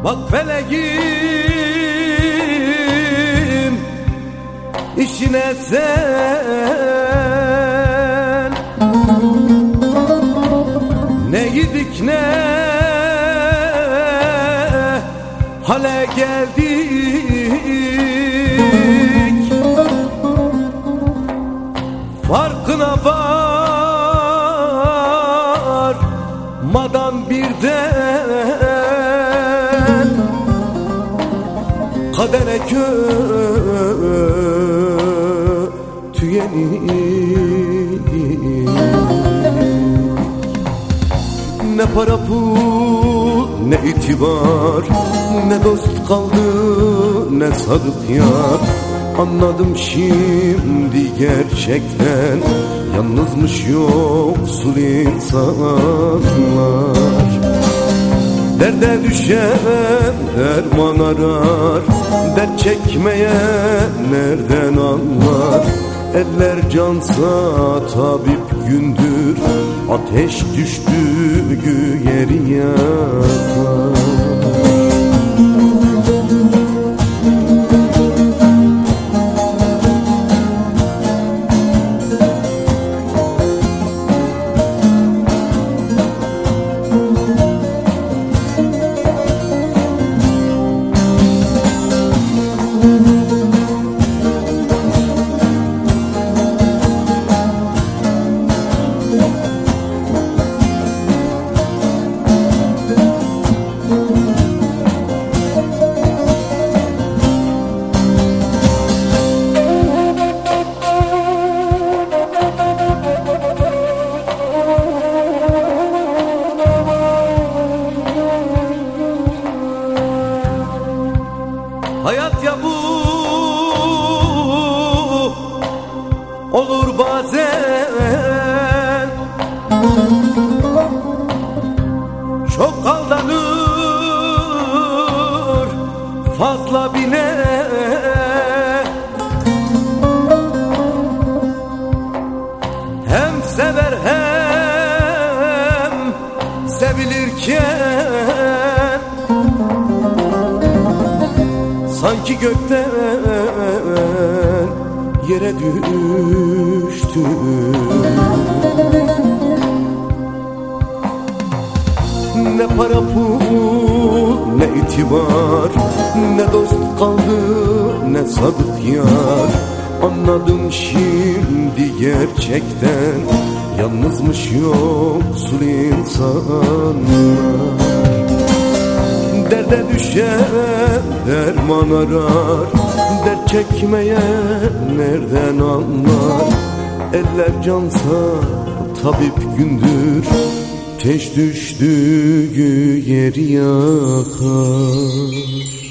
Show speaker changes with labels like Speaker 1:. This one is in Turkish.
Speaker 1: Bak feleğim işine sen ne yedik ne hale geldik, farkına varmadan birden kadere kötüyenik. Ne para pul ne itibar, ne dost kaldı ne sadık yar. Anladım şimdi gerçekten, yalnızmış yoksul insanlar. Derde düşen derman arar, dert çekmeyen nereden anlar? Eller cansa tabip gündür, ateş düştü yeri yakar. Hayat ya bu olur bazen, çok aldanır fazla bile. Hem sever hem sevilirken sanki gökten yere düştü. Ne para pul ne itibar, ne dost kaldı ne sadık yar. Anladım şimdi gerçekten, yalnızmış yoksul insanlar. Derde düşen derman arar, dert çekmeyen nereden anlar? Eller cansa tabip gündür, ateş düştüğü yeri yakar.